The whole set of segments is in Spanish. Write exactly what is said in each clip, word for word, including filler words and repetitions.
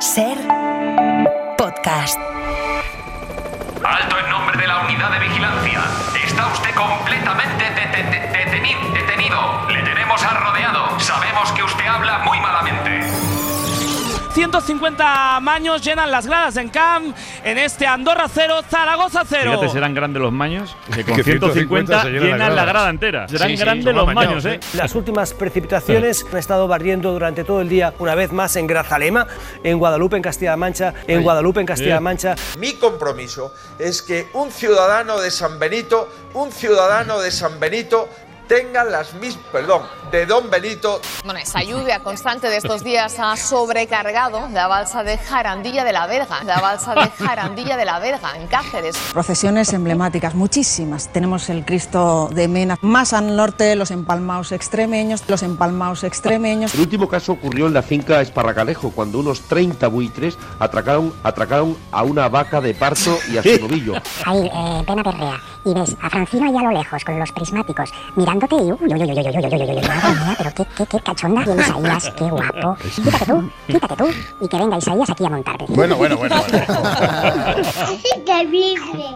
Ser podcast. Alto en nombre de la unidad de vigilancia. Está usted completamente de- de- de- detenido, detenido. Le tenemos arrodeado. Sabemos que usted habla muy malamente. ciento cincuenta maños llenan las gradas en Camp en este Andorra cero, Zaragoza cero. Fíjate, serán grandes los maños que con Que ciento cincuenta ciento cincuenta se llenan llenan las la gradas. grada entera. Serán Sí, sí, grandes son los amañados, maños, ¿eh? Las últimas precipitaciones han estado barriendo durante todo el día, una vez más en Grazalema, en Guadalupe, en Castilla-La Mancha, en Guadalupe, en Castilla-La Mancha. Mi compromiso es que un ciudadano de San Benito, un ciudadano de San Benito tenga las mismas, perdón, de Don Benito. Bueno, esa lluvia constante de estos días ha sobrecargado la balsa de Jarandilla de la Verga, la balsa de Jarandilla de la Verga, en Cáceres. Procesiones emblemáticas, muchísimas. Tenemos el Cristo de Mena, más al norte los empalmaos extremeños, los empalmaos extremeños. El último caso ocurrió en la finca Esparracalejo, cuando unos treinta buitres atracaron, atracaron a una vaca de parto y a su novillo. Ahí, eh, plena perrea, y ves a Francino ahí a lo lejos, con los prismáticos, mirándote y... Uy, uy, uy, uy, uy, uy, uy, uy, uy, madre mía, pero qué, qué, qué cachonda tiene Isaías, qué guapo. Quítate tú, quítate tú, y que venga Isaías aquí a montarte. Bueno, bueno, bueno. bueno. Increíble.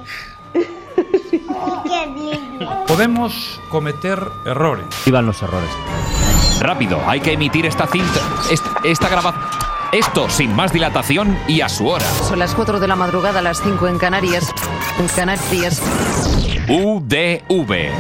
Increíble. Podemos cometer errores. Iban los errores. Rápido, hay que emitir esta cinta, esta, esta grabación. Esto sin más dilatación y a su hora. Son las cuatro de la madrugada, las cinco en Canarias. En Canarias. U D V.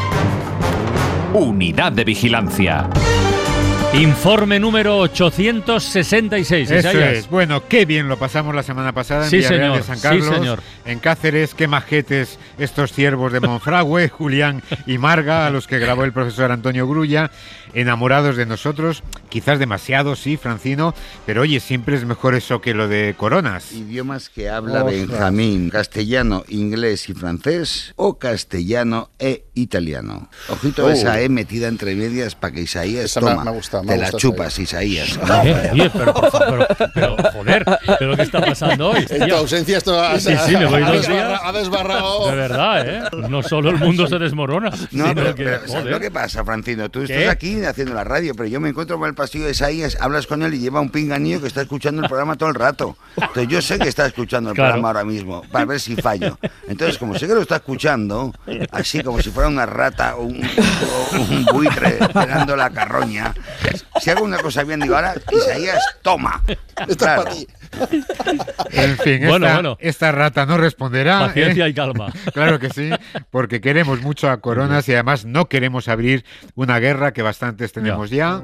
Unidad de Vigilancia. Informe número ochocientos sesenta y seis. Eso Isaías. es. Bueno, qué bien lo pasamos la semana pasada en Sí, Villarreal señor. de San Carlos, Sí, señor. en Cáceres. Qué majetes estos ciervos de Monfragüe, Julián y Marga, a los que grabó el profesor Antonio Grulla, enamorados de nosotros. Quizás demasiado, sí, Francino, pero oye, siempre es mejor eso que lo de Coronas. Idiomas que habla Ostras. Benjamín: castellano, inglés y francés, o castellano e italiano. Ojito a Oh. esa E metida entre medias para que Isaías Esa me- toma. me gusta, me Te la gusta chupas, Isaías. Oye, oye, pero, por favor, pero, pero, joder, ¿pero qué está pasando hoy? En tu ausencia esto ha, Sí, sí, me voy ha dos desbarra- días. ha desbarrado. De verdad, ¿eh? No solo el mundo se desmorona, No, sino pero, que, pero ¿sabes joder. lo que pasa, Francino? Tú ¿Qué? estás aquí haciendo la radio, pero yo me encuentro por el pasillo de Isaías, hablas con él y lleva un pinganillo que está escuchando el programa todo el rato. Entonces yo sé que está escuchando el Claro. programa ahora mismo, para ver si fallo. Entonces, como sé que lo está escuchando, así como si fuera una rata o un, o un buitre esperando la carroña, si hago una cosa bien, digo, ahora, Isaías, toma. Claro. En fin, Bueno, esta, bueno. esta rata no responderá. Paciencia ¿eh? y calma. Claro que sí, porque queremos mucho a Coronas y además no queremos abrir una guerra que bastantes tenemos ya.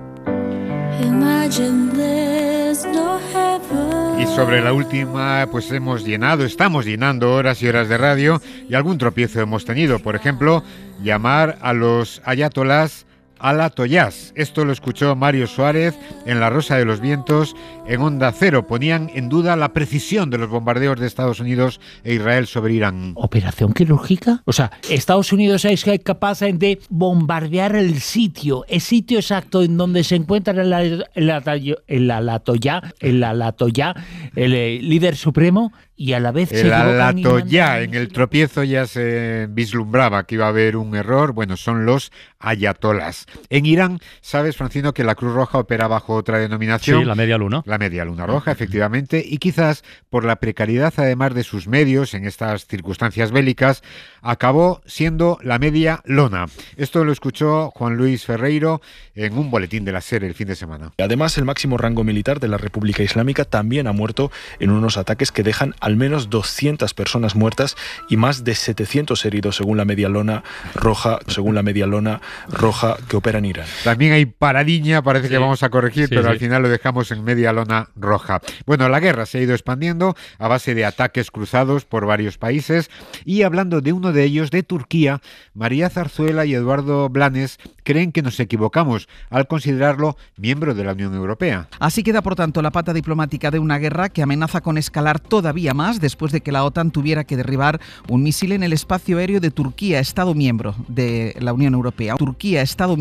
Y sobre la última, pues hemos llenado, estamos llenando horas y horas de radio y algún tropiezo hemos tenido. Por ejemplo, llamar a los ayatolás alatoyás. Esto lo escuchó Mario Suárez en La Rosa de los Vientos, en Onda Cero. Ponían en duda la precisión de los bombardeos de Estados Unidos e Israel sobre Irán. ¿Operación quirúrgica? O sea, Estados Unidos es capaz de bombardear el sitio, el sitio exacto en donde se encuentra el, el, el, el alatoyá, el alatoyá, el, el líder supremo, y a la vez se El equivocan y alatoyá, mandan- en el tropiezo ya se vislumbraba que iba a haber un error. Bueno, son los ayatolás. En Irán, sabes, Francino, que la Cruz Roja opera bajo otra denominación. Sí, la media luna. La media luna roja, efectivamente, y quizás por la precariedad, además de sus medios en estas circunstancias bélicas, acabó siendo la media lona. Esto lo escuchó Juan Luis Ferreiro en un boletín de la SER el fin de semana. Además, el máximo rango militar de la República Islámica también ha muerto en unos ataques que dejan al menos doscientas personas muertas y más de setecientos heridos, según la media lona roja, según la media lona roja que opera en Irán. También hay paradiña, parece Sí. que vamos a corregir, Sí, pero sí. al final lo dejamos en media lona roja. Bueno, la guerra se ha ido expandiendo a base de ataques cruzados por varios países y hablando de uno de ellos, de Turquía, María Zarzuela y Eduardo Blanes creen que nos equivocamos al considerarlo miembro de la Unión Europea. Así queda, por tanto, la pata diplomática de una guerra que amenaza con escalar todavía más después de que la OTAN tuviera que derribar un misil en el espacio aéreo de Turquía, Estado miembro de la Unión Europea. Turquía, Estado miembro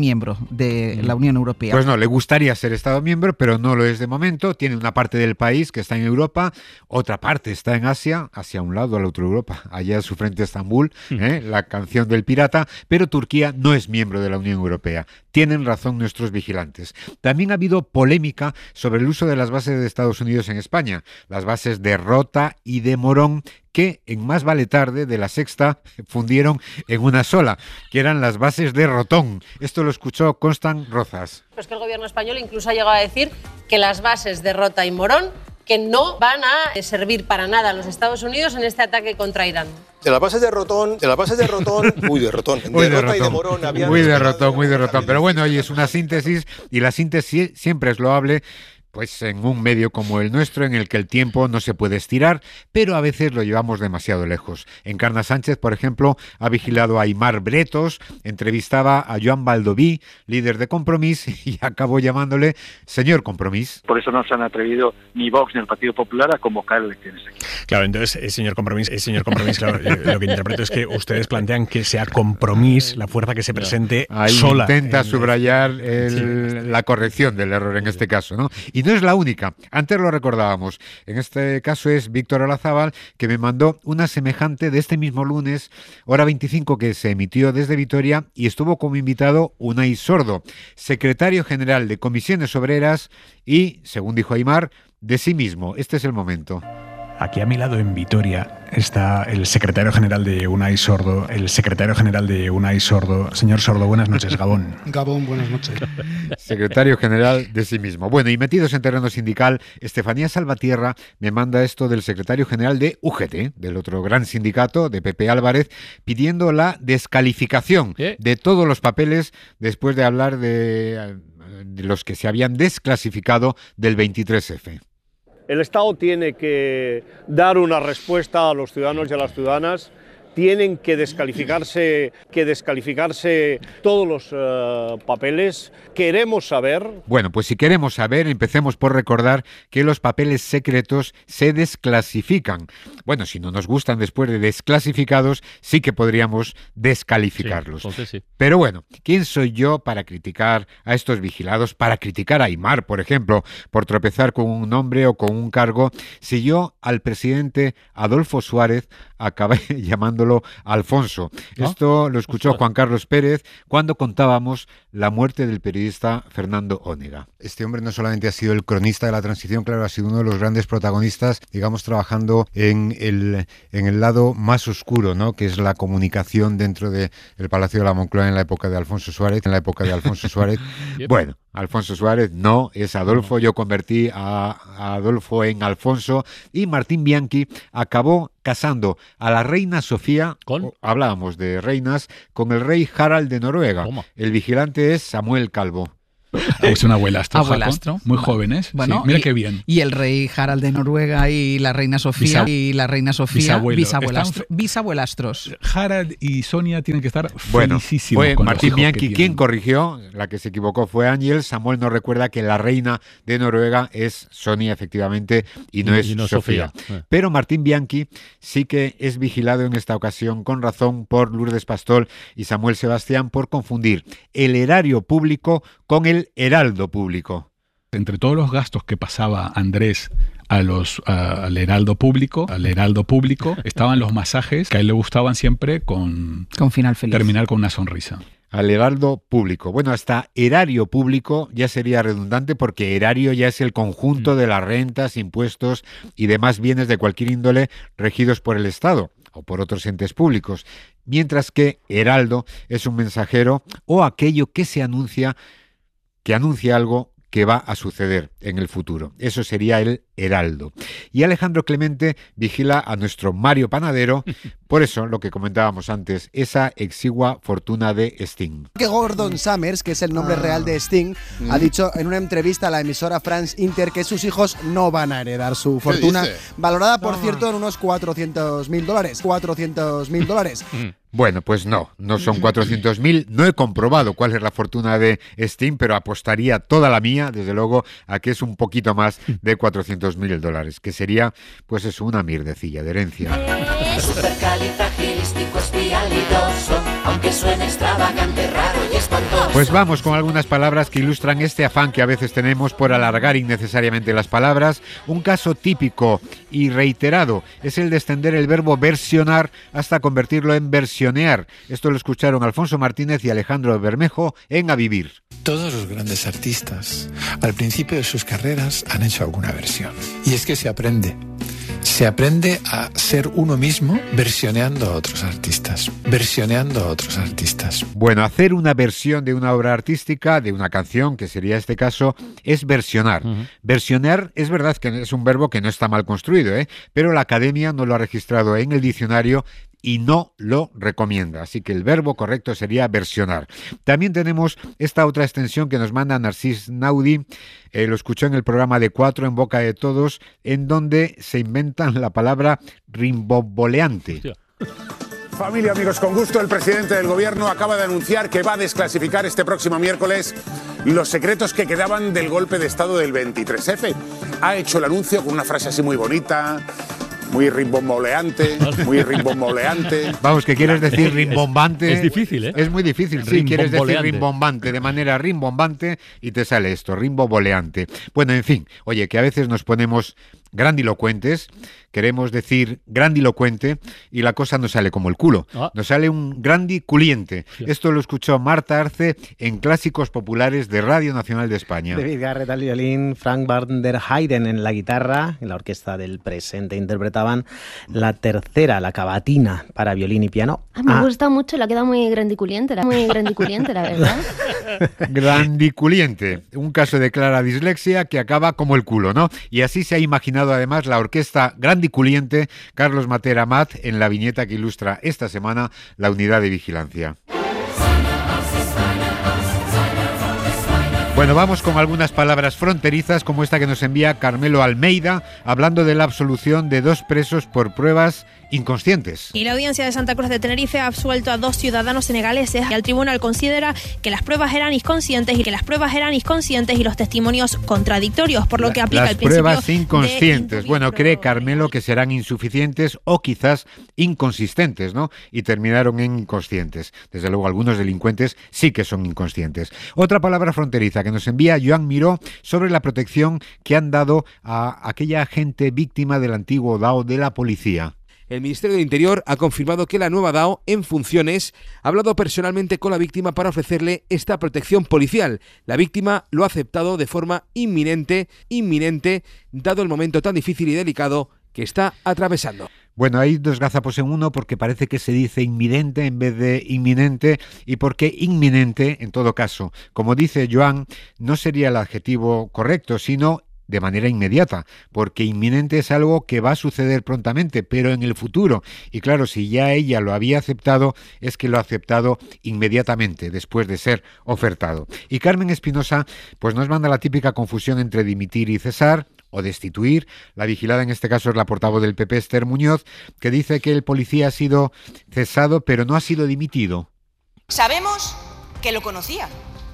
miembro de la Unión Europea. Pues no, le gustaría ser Estado miembro, pero no lo es de momento. Tiene una parte del país que está en Europa, otra parte está en Asia, hacia un lado, a la otra Europa. Allá su frente a Estambul, ¿eh? La canción del pirata, pero Turquía no es miembro de la Unión Europea. Tienen razón nuestros vigilantes. También ha habido polémica sobre el uso de las bases de Estados Unidos en España, las bases de Rota y de Morón, que en Más vale tarde, de La Sexta, fundieron en una sola, que eran las bases de Rotón. Esto lo escuchó Constan Rozas. Pues que el gobierno español incluso ha llegado a decir que las bases de Rota y Morón que no van a servir para nada a los Estados Unidos en este ataque contra Irán. De las bases de Rotón, de las bases de Rotón, uy, de Rotón, de muy de Rota Rotón, y de Morón habían... Muy de Rotón, muy de Rotón. Pero bueno, oye, es una síntesis y la síntesis siempre es loable, pues en un medio como el nuestro, en el que el tiempo no se puede estirar, pero a veces lo llevamos demasiado lejos. Encarna Sánchez, por ejemplo, ha vigilado a Aimar Bretos, entrevistaba a Joan Baldoví, líder de Compromís, y acabó llamándole señor Compromís. Por eso no se han atrevido ni Vox ni el Partido Popular a convocar elecciones aquí. Claro, entonces, eh, señor Compromís, eh, señor Compromís, claro, eh, lo que interpreto es que ustedes plantean que sea Compromís la fuerza que se presente Ahí sola. intenta en, subrayar el, sí. la corrección del error en este caso, ¿no? Y no es la única. Antes lo recordábamos. En este caso es Víctor Olazábal, que me mandó una semejante de este mismo lunes, hora veinticinco, que se emitió desde Vitoria, y estuvo como invitado Unai Sordo, secretario general de Comisiones Obreras y, según dijo Aimar, de sí mismo. Este es el momento. Aquí a mi lado en Vitoria está el secretario general de Unai Sordo, el secretario general de Unai Sordo. Señor Sordo, buenas noches, Gabón. Gabón, buenas noches. Secretario general de sí mismo. Bueno, y metidos en terreno sindical, Estefanía Salvatierra me manda esto del secretario general de U G T, del otro gran sindicato, de Pepe Álvarez, pidiendo la descalificación ¿Eh? de todos los papeles después de hablar de, de los que se habían desclasificado del veintitrés efe. El Estado tiene que dar una respuesta a los ciudadanos y a las ciudadanas. Tienen que descalificarse, que descalificarse todos los uh, papeles. Queremos saber... Bueno, pues si queremos saber, empecemos por recordar que los papeles secretos se desclasifican. Bueno, si no nos gustan después de desclasificados, sí que podríamos descalificarlos. Sí, entonces sí. Pero bueno, ¿quién soy yo para criticar a estos vigilados, para criticar a Aimar, por ejemplo, por tropezar con un nombre o con un cargo, si yo al presidente Adolfo Suárez acabé llamándolo Alfonso? ¿No? Esto lo escuchó Juan Carlos Pérez cuando contábamos la muerte del periodista Fernando Onega. Este hombre no solamente ha sido el cronista de la transición, claro, ha sido uno de los grandes protagonistas, digamos, trabajando en el, en el lado más oscuro, ¿no?, que es la comunicación dentro del Palacio de la Moncloa en la época de Alfonso Suárez, en la época de Alfonso Suárez. Bueno, Alfonso Suárez no, es Adolfo. Yo convertí a, a Adolfo en Alfonso, y Martín Bianchi acabó casando a la reina Sofía, ¿Con? hablábamos de reinas, con el rey Harald de Noruega. ¿Cómo? El vigilante es Samuel Calvo. Es un abuelastro, abuelastro. Jaco, muy jóvenes. Bueno, sí, mira y, qué bien. Y el rey Harald de Noruega y la reina Sofía Bisa, y la reina Sofía, bisabuelo. bisabuelastro, bisabuelastros. Harald y Sonia tienen que estar bueno, felicísimos. Fue con Martín Bianchi quien corrigió, la que se equivocó fue Ángel. Samuel nos recuerda que la reina de Noruega es Sonia, efectivamente, y no y, es y no Sofía. Sofía. Pero Martín Bianchi sí que es vigilado en esta ocasión, con razón, por Lourdes Pastol y Samuel Sebastián, por confundir el erario público con el heraldo público. Entre todos los gastos que pasaba Andrés a los, a, al heraldo público, al heraldo público, estaban los masajes que a él le gustaban siempre con, con final feliz. Terminar con una sonrisa. Al heraldo público. Bueno, hasta erario público ya sería redundante, porque erario ya es el conjunto de las rentas, impuestos y demás bienes de cualquier índole regidos por el Estado o por otros entes públicos, mientras que heraldo es un mensajero o aquello que se anuncia, que anuncia algo que va a suceder en el futuro. Eso sería el heraldo. Y Alejandro Clemente vigila a nuestro Mario Panadero, por eso lo que comentábamos antes, esa exigua fortuna de Sting. Que Gordon Summers, que es el nombre ah. real de Sting, mm. ha dicho en una entrevista a la emisora France Inter que sus hijos no van a heredar su fortuna, valorada, por ah. cierto, en unos cuatrocientos mil dólares. cuatrocientos mil dólares. Bueno, pues no, no son cuatrocientos mil. No he comprobado cuál es la fortuna de Sting, pero apostaría toda la mía, desde luego, a que es un poquito más de cuatrocientos mil dólares, que sería, pues eso, una mierdecilla de herencia. Supercalifragilísticoespialidoso, aunque suene extravagante, raro y Pues vamos con algunas palabras que ilustran este afán que a veces tenemos por alargar innecesariamente las palabras. Un caso típico y reiterado es el de extender el verbo versionar hasta convertirlo en versionear. Esto lo escucharon Alfonso Martínez y Alejandro Bermejo en A Vivir. Todos los grandes artistas, al principio de sus carreras, han hecho alguna versión. Y es que se aprende. Se aprende a ser uno mismo versioneando a otros artistas, versioneando a otros artistas. Bueno, hacer una versión de una obra artística, de una canción, que sería este caso, es versionar. Uh-huh. Versionar es verdad que es un verbo que no está mal construido, ¿eh? Pero la Academia no lo ha registrado en el diccionario y no lo recomienda. Así que el verbo correcto sería versionar. También tenemos esta otra extensión que nos manda Narcís Naudi, eh, lo escuchó en el programa de Cuatro en Boca de Todos, en donde se inventan la palabra rimboboleante. Sí. Familia, amigos, con gusto, el presidente del gobierno acaba de anunciar que va a desclasificar este próximo miércoles los secretos que quedaban del golpe de Estado del veintitrés efe. Ha hecho el anuncio con una frase así muy bonita, muy rimbomboleante, muy rimbomboleante. Vamos, que quieres decir rimbombante. Es, es difícil, ¿eh? Es muy difícil, sí, quieres decir rimbombante de manera rimbombante y te sale esto, rimboboleante. Bueno, en fin, oye, que a veces nos ponemos grandilocuentes, queremos decir grandilocuente y la cosa nos sale como el culo. Ah. Nos sale un grandiculiente. Sí. Esto lo escuchó Marta Arce en Clásicos Populares de Radio Nacional de España. David Garrett al violín, Frank van der Heyden en la guitarra, en la orquesta del presente interpretaban la tercera, la cavatina para violín y piano. Ah, me ah. gusta mucho, la queda muy grandiculiente, la, muy grandiculiente, la verdad. Grandiculiente, un caso de clara dislexia que acaba como el culo, ¿no? Y así se ha imaginado además la orquesta grandiculiente Carlos Matera Mat en la viñeta que ilustra esta semana la unidad de vigilancia. Bueno, vamos con algunas palabras fronterizas como esta que nos envía Carmelo Almeida hablando de la absolución de dos presos por pruebas inconscientes. Y la audiencia de Santa Cruz de Tenerife ha absuelto a dos ciudadanos senegaleses y el tribunal considera que las pruebas eran inconscientes y que las pruebas eran inconscientes y los testimonios contradictorios, por lo que aplica las el principio pruebas inconscientes. Bueno, cree Carmelo que serán insuficientes o quizás inconsistentes, ¿no? Y terminaron en inconscientes. Desde luego, algunos delincuentes sí que son inconscientes. Otra palabra fronteriza que nos envía Joan Miró sobre la protección que han dado a aquella gente víctima del antiguo D A O de la policía. El Ministerio del Interior ha confirmado que la nueva D A O, en funciones, ha hablado personalmente con la víctima para ofrecerle esta protección policial. La víctima lo ha aceptado de forma inminente, inminente, dado el momento tan difícil y delicado que está atravesando. Bueno, hay dos gazapos en uno porque parece que se dice inminente en vez de inminente y porque inminente, en todo caso, como dice Joan, no sería el adjetivo correcto, sino de manera inmediata, porque inminente es algo que va a suceder prontamente, pero en el futuro. Y claro, si ya ella lo había aceptado, es que lo ha aceptado inmediatamente, después de ser ofertado. Y Carmen Espinosa, pues nos manda la típica confusión entre dimitir y cesar, o destituir. La vigilada en este caso es la portavoz del P P, Esther Muñoz, que dice que el policía ha sido cesado, pero no ha sido dimitido. Sabemos que lo conocía,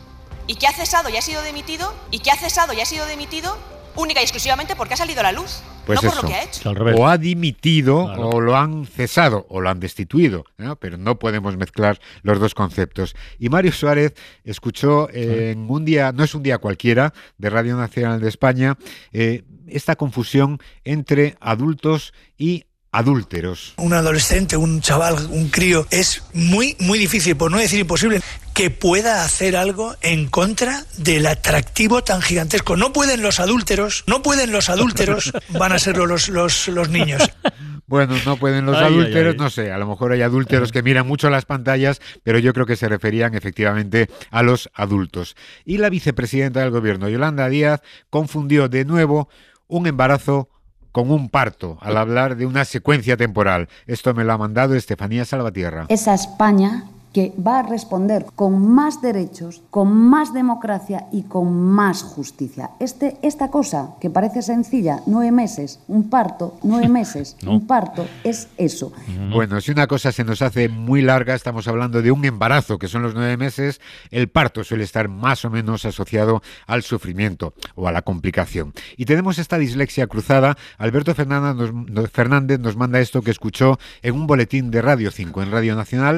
y que ha cesado y ha sido dimitido, y que ha cesado y ha sido dimitido única y exclusivamente porque ha salido a la luz, pues no eso, por lo que ha hecho. O ha dimitido, claro, o lo han cesado, o lo han destituido, ¿no? Pero no podemos mezclar los dos conceptos. Y Mario Suárez escuchó eh, en un día, no es un día cualquiera, de Radio Nacional de España, eh, esta confusión entre adultos y adúlteros. Un adolescente, un chaval, un crío, es muy, muy difícil, por no decir imposible, que pueda hacer algo en contra del atractivo tan gigantesco. No pueden los adúlteros, no pueden los adúlteros, van a serlo los, los, los niños. Bueno, no pueden los ay, adúlteros, ay, ay. no sé, a lo mejor hay adúlteros que miran mucho las pantallas, pero yo creo que se referían efectivamente a los adultos. Y la vicepresidenta del gobierno, Yolanda Díaz, confundió de nuevo un embarazo con un parto, al hablar de una secuencia temporal. Esto me lo ha mandado Estefanía Salvatierra. Esa España que va a responder con más derechos, con más democracia y con más justicia. Este, esta cosa que parece sencilla, nueve meses, un parto, nueve meses, no. un parto, es eso. Bueno, si una cosa se nos hace muy larga, estamos hablando de un embarazo, que son los nueve meses, el parto suele estar más o menos asociado al sufrimiento o a la complicación. Y tenemos esta dislexia cruzada. Alberto Fernández nos, Fernández nos manda esto que escuchó en un boletín de Radio cinco, en Radio Nacional.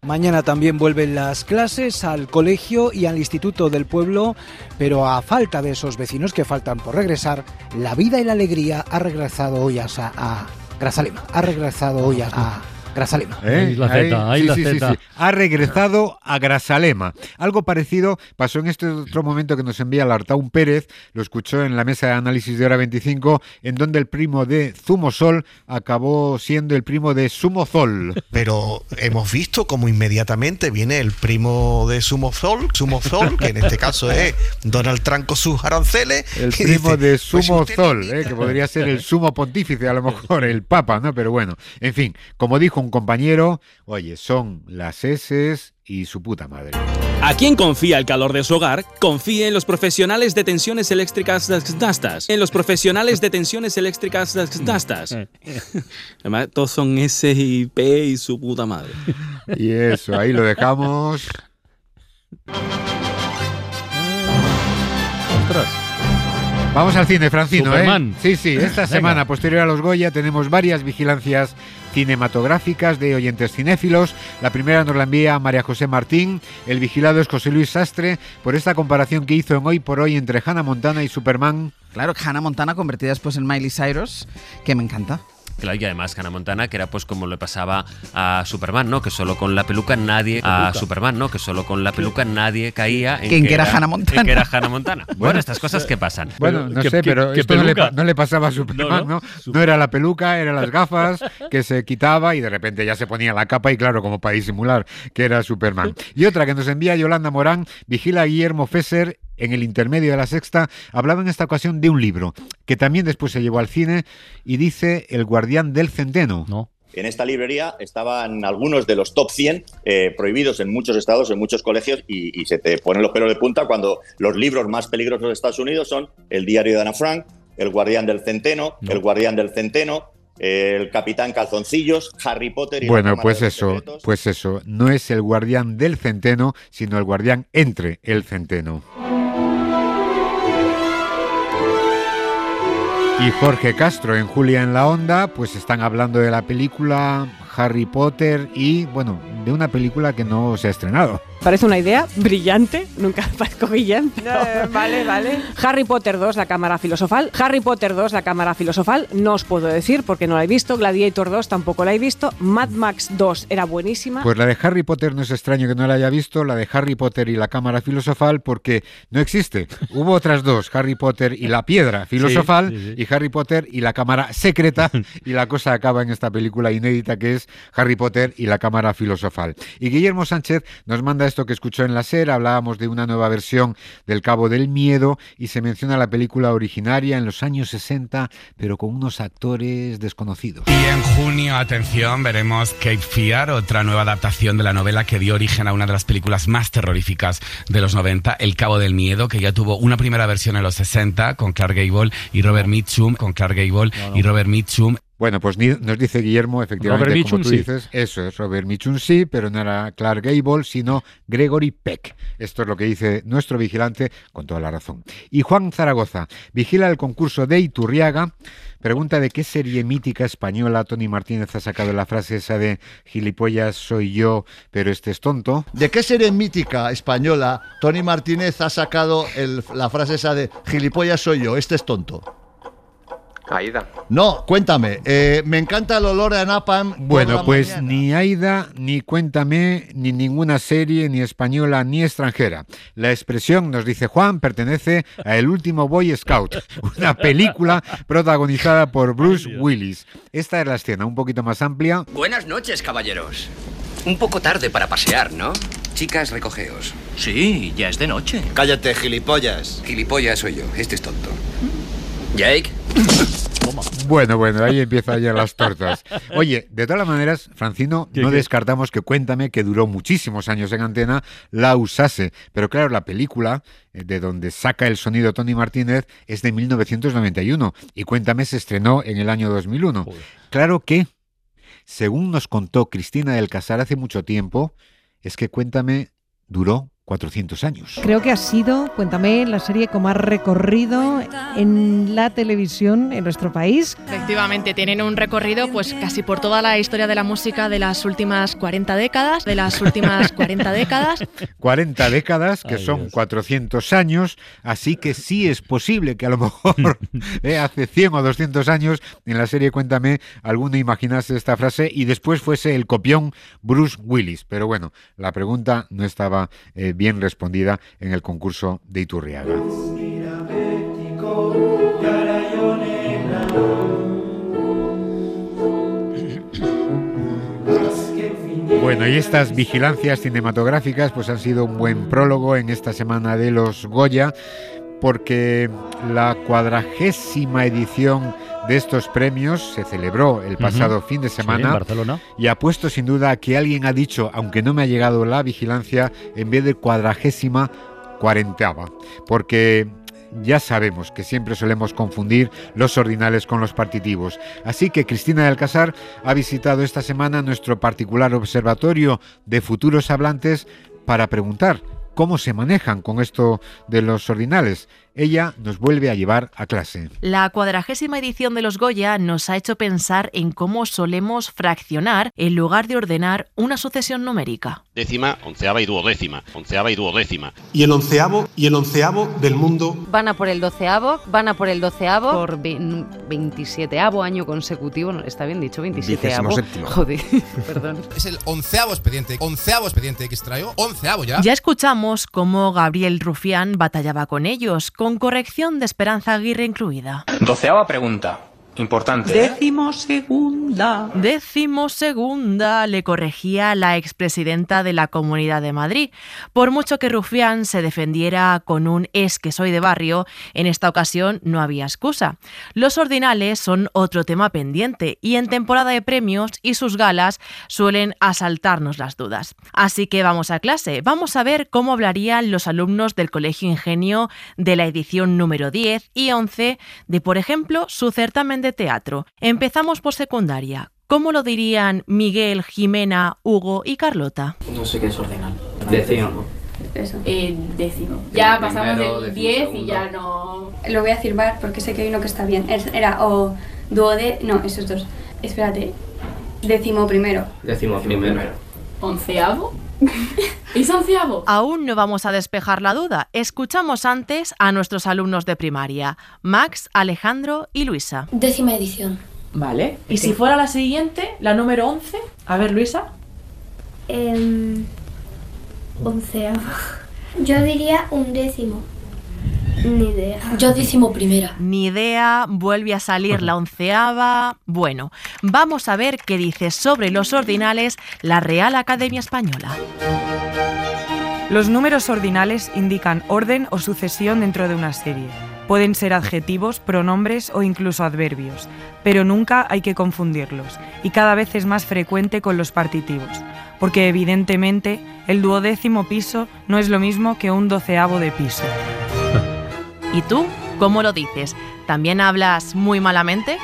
Mañana también vuelven las clases al colegio y al instituto del pueblo, pero a falta de esos vecinos que faltan por regresar, la vida y la alegría ha regresado hoy a, a Grazalema. Ha regresado hoy a... a Grazalema. ¿Eh? Ahí la Z, ahí sí, la sí, Z. sí, sí. Ha regresado a Grazalema. Algo parecido pasó en este otro momento que nos envía Lartaun Pérez, lo escuchó en la mesa de análisis de Hora veinticinco, en donde el primo de Zumosol acabó siendo el primo de Sumozol. Pero hemos visto cómo inmediatamente viene el primo de Sumozol, Sumozol, que en este caso es Donald Trump con sus aranceles. El primo dice, de pues Sumozol, eh, que podría ser el sumo pontífice, a lo mejor el papa, ¿no? Pero bueno, en fin, como dijo un compañero, oye, son las eses y su puta madre. ¿A quién confía el calor de su hogar? Confíe en los profesionales de tensiones eléctricas Dastas. En los profesionales de tensiones eléctricas Dastas. Además, todos son S y P y su puta madre. Y eso, ahí lo dejamos. Ostras. Vamos al cine, Francino, Superman. ¿eh? Sí, sí, esta semana, Venga. posterior a los Goya, tenemos varias vigilancias cinematográficas de oyentes cinéfilos. La primera nos la envía María José Martín. El vigilado es José Luis Sastre, por esta comparación que hizo en Hoy por Hoy entre Hannah Montana y Superman. Claro, Hannah Montana convertida después en Miley Cyrus, que me encanta. Claro, y además Hannah Montana, que era pues como le pasaba a Superman, ¿no? Que solo con la peluca nadie... A Superman, ¿no? Que solo con la peluca nadie caía en, ¿En que, que era Hannah Montana? En que era Hannah Montana. Bueno, bueno, estas cosas que pasan. Bueno, no ¿Qué, sé, qué, pero qué esto no le, no le pasaba a Superman, no, ¿no? ¿no? No era la peluca, eran las gafas que se quitaba y de repente ya se ponía la capa y claro, como para disimular que era Superman. Y otra que nos envía Yolanda Morán, vigila a Guillermo Fesser. En el intermedio de La Sexta, hablaba en esta ocasión de un libro que también después se llevó al cine y dice El guardián del centeno. No. En esta librería estaban algunos de los top cien eh, prohibidos en muchos estados, en muchos colegios, y, y se te ponen los pelos de punta cuando los libros más peligrosos de Estados Unidos son El diario de Ana Frank, El guardián del centeno, no. El guardián del centeno, El capitán Calzoncillos, Harry Potter y bueno, pues eso, pues eso, no es el guardián del centeno, sino el guardián entre el centeno. Y Jorge Castro en Julia en la Onda, pues están hablando de la película Harry Potter y, bueno, de una película que no se ha estrenado. Parece una idea brillante, nunca parezco Guillem. No, vale, vale. Harry Potter dos, la cámara filosofal. Harry Potter dos, la cámara filosofal, no os puedo decir porque no la he visto. Gladiator dos tampoco la he visto. Mad Max dos era buenísima. Pues la de Harry Potter no es extraño que no la haya visto, la de Harry Potter y la cámara filosofal, porque no existe. Hubo otras dos, Harry Potter y la piedra filosofal, sí, sí, sí. y Harry Potter y la cámara secreta, y la cosa acaba en esta película inédita que es Harry Potter y la cámara filosofal. Y Guillermo Sánchez nos manda esto que escuchó en la SER, hablábamos de una nueva versión del Cabo del Miedo y se menciona la película originaria en los años sesenta, pero con unos actores desconocidos. Y en junio, atención, veremos Cape Fear, otra nueva adaptación de la novela que dio origen a una de las películas más terroríficas de los noventa, El Cabo del Miedo, que ya tuvo una primera versión en los sesenta con Clark Gable y Robert Mitchum, con Clark Gable no, no. y Robert Mitchum. Bueno, pues nos dice Guillermo, efectivamente, Robert como Mitchum, tú sí. dices, eso es, Robert Mitchum sí, pero no era Clark Gable, sino Gregory Peck. Esto es lo que dice nuestro vigilante, con toda la razón. Y Juan Zaragoza vigila el concurso de Iturriaga, pregunta de qué serie mítica española Tony Martínez ha sacado la frase esa de gilipollas soy yo, pero este es tonto. ¿De qué serie mítica española Tony Martínez ha sacado el, la frase esa de gilipollas soy yo, este es tonto? Aida. No, cuéntame. Eh, me encanta el olor a napalm. Bueno, pues mañana. Ni Aida, ni Cuéntame, ni ninguna serie, ni española, ni extranjera. La expresión, nos dice Juan, pertenece a El último Boy Scout, una película protagonizada por Bruce Willis. Esta es la escena, un poquito más amplia. Buenas noches, caballeros. Un poco tarde para pasear, ¿no? Chicas, recogeos. Sí, ya es de noche. Cállate, gilipollas. Gilipollas soy yo, este es tonto. Jake. Bueno, bueno, ahí empiezan ya las tortas. Oye, de todas las maneras, Francino, no qué? descartamos que Cuéntame, que duró muchísimos años en antena, la usase. Pero claro, la película, de donde saca el sonido Tony Martínez, es de mil novecientos noventa y uno y Cuéntame se estrenó en el año dos mil uno. Joder. Claro que, según nos contó Cristina del Casar hace mucho tiempo, es que Cuéntame duró cuatrocientos años. Creo que ha sido, cuéntame, la serie con más recorrido en la televisión en nuestro país. Efectivamente, tienen un recorrido pues casi por toda la historia de la música de las últimas cuarenta décadas, de las últimas cuarenta décadas. cuarenta décadas, que Ay, son Dios. cuatrocientos años, así que sí es posible que a lo mejor eh, hace cien o doscientos años en la serie Cuéntame alguno imaginase esta frase y después fuese el copión Bruce Willis. Pero bueno, la pregunta no estaba eh, bien respondida en el concurso de Iturriaga. Bueno, y estas vigilancias cinematográficas pues han sido un buen prólogo en esta semana de los Goya, porque la cuadragésima edición de estos premios se celebró el pasado uh-huh. fin de semana, sí, en Barcelona. Y apuesto sin duda a que alguien ha dicho, aunque no me ha llegado la vigilancia, en vez de cuadragésima, cuarentava, porque ya sabemos que siempre solemos confundir los ordinales con los partitivos. Así que Cristina de Alcázar ha visitado esta semana nuestro particular observatorio de futuros hablantes para preguntar cómo se manejan con esto de los ordinales. Ella nos vuelve a llevar a clase. La cuadragésima edición de los Goya nos ha hecho pensar en cómo solemos fraccionar en lugar de ordenar una sucesión numérica. Décima, onceava y duodécima, onceava y duodécima. Y el onceavo y el onceavo del mundo. Van a por el doceavo, van a por el doceavo. Por veintisieteavo año consecutivo, no, está bien dicho, veintisieteavo. Joder, perdón. Es el onceavo expediente, onceavo expediente que extraigo, onceavo ya. Ya escuchamos cómo Gabriel Rufián batallaba con ellos, con corrección de Esperanza Aguirre incluida. Doceava pregunta. Importante. Décimo segunda. Décimo segunda, le corregía la expresidenta de la Comunidad de Madrid. Por mucho que Rufián se defendiera con un es que soy de barrio, en esta ocasión no había excusa. Los ordinales son otro tema pendiente y en temporada de premios y sus galas suelen asaltarnos las dudas. Así que vamos a clase. Vamos a ver cómo hablarían los alumnos del Colegio Ingenio de la edición número diez y once de, por ejemplo, su certamen de teatro. Empezamos por secundaria. ¿Cómo lo dirían Miguel, Jimena, Hugo y Carlota? No sé qué es ordinal. Décimo. Eso. Eh, décimo. Ya pasamos del diez y ya no... Lo voy a firmar porque sé que hay uno que está bien. Era o duode... No, esos dos. Espérate. Décimo primero. Décimo primero. ¿Onceavo? ¿Es onceavo? Aún no vamos a despejar la duda. Escuchamos antes a nuestros alumnos de primaria, Max, Alejandro y Luisa. Décima edición. Vale. ¿Y si fuera la siguiente, la número once? A ver, Luisa. Eh, onceavo. Yo diría un décimo. Ni idea. Yo décimo primera. Ni idea, vuelve a salir la onceava. Bueno, vamos a ver qué dice sobre los ordinales la Real Academia Española. Los números ordinales indican orden o sucesión dentro de una serie. Pueden ser adjetivos, pronombres o incluso adverbios, pero nunca hay que confundirlos, y cada vez es más frecuente con los partitivos, porque evidentemente el duodécimo piso no es lo mismo que un doceavo de piso. ¿Y tú? ¿Cómo lo dices? ¿También hablas muy malamente?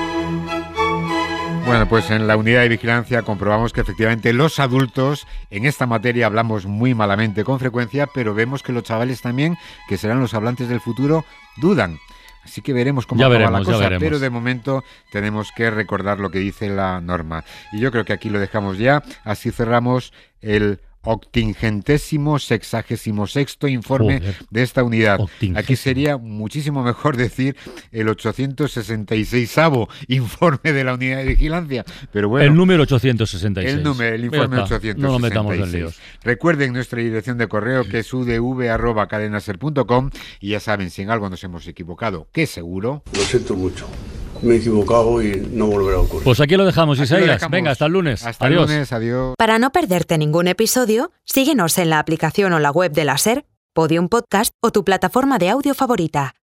Bueno, pues en la unidad de vigilancia comprobamos que efectivamente los adultos en esta materia hablamos muy malamente con frecuencia, pero vemos que los chavales también, que serán los hablantes del futuro, dudan. Así que veremos cómo acaba la cosa, pero de momento tenemos que recordar lo que dice la norma. Y yo creo que aquí lo dejamos ya, así cerramos el octingentésimo sexagésimo sexto informe Joder. de esta unidad. Aquí sería muchísimo mejor decir el ochocientos sesenta y seisavo informe de la unidad de vigilancia, pero bueno. El número ochocientos sesenta y seis. El número, el informe ochocientos sesenta y seis. No lo metamos en líos. Recuerden nuestra dirección de correo, que es u d v arroba cadenaser punto com, y ya saben, si en algo nos hemos equivocado, que seguro. Lo siento mucho. Me he equivocado y no volverá a ocurrir. Pues aquí lo dejamos, Isaías. Venga, hasta el lunes. Hasta adiós. el lunes, adiós. Para no perderte ningún episodio, síguenos en la aplicación o la web de la SER, Podium Podcast o tu plataforma de audio favorita.